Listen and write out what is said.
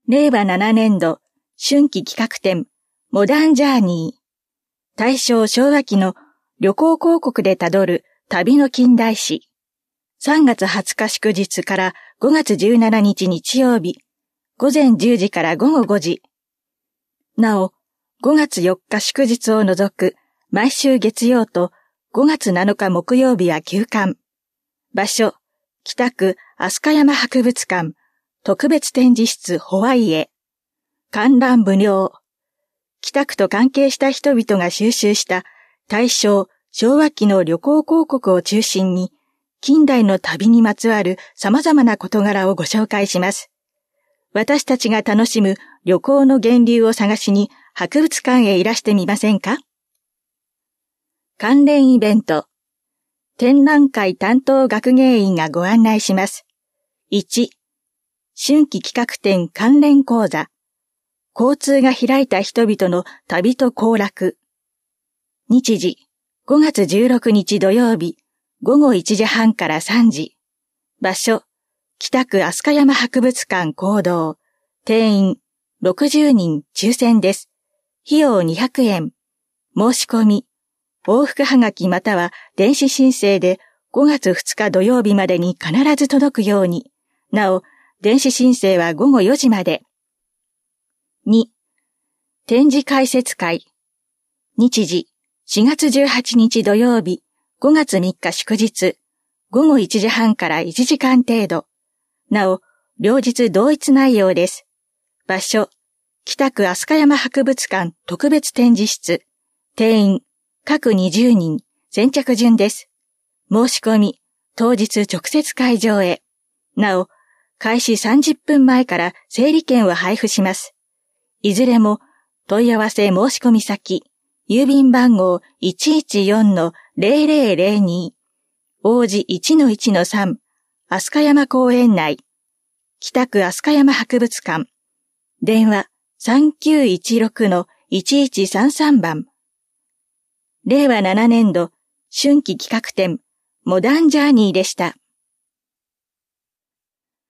令和7年度春季企画展モダンジャーニー。大正昭和期の旅行広告でたどる旅の近代史。3月20日祝日から5月17日日曜日、午前10時から午後5時。なお、5月4日祝日を除く毎週月曜と5月7日木曜日は休館。場所、北区飛鳥山博物館、特別展示室ホワイエ。観覧無料。北区と関係した人々が収集した大正、昭和期の旅行広告を中心に、近代の旅にまつわる様々な事柄をご紹介します。私たちが楽しむ旅行の源流を探しに博物館へいらしてみませんか？関連イベント。展覧会担当学芸員がご案内します。1、春季企画展関連講座。交通が開いた人々の旅と行楽。日時、5月16日土曜日、午後1時半から3時。場所、北区飛鳥山博物館講堂。定員、60人抽選です。費用200円。申し込み、往復はがきまたは電子申請で5月2日土曜日までに必ず届くように。なお、電子申請は午後4時まで。2、展示解説会。日時、4月18日土曜日、5月3日祝日、午後1時半から1時間程度。なお、両日同一内容です。場所、北区飛鳥山博物館特別展示室。定員、各20人、先着順です。申し込み、当日直接会場へ。なお、開始30分前から整理券を配布します。いずれも問い合わせ申し込み先、郵便番号 114-0002、王子 1-1-3、飛鳥山公園内、北区飛鳥山博物館、電話 3916-1133 番。令和7年度春季企画展モダンジャーニーでした。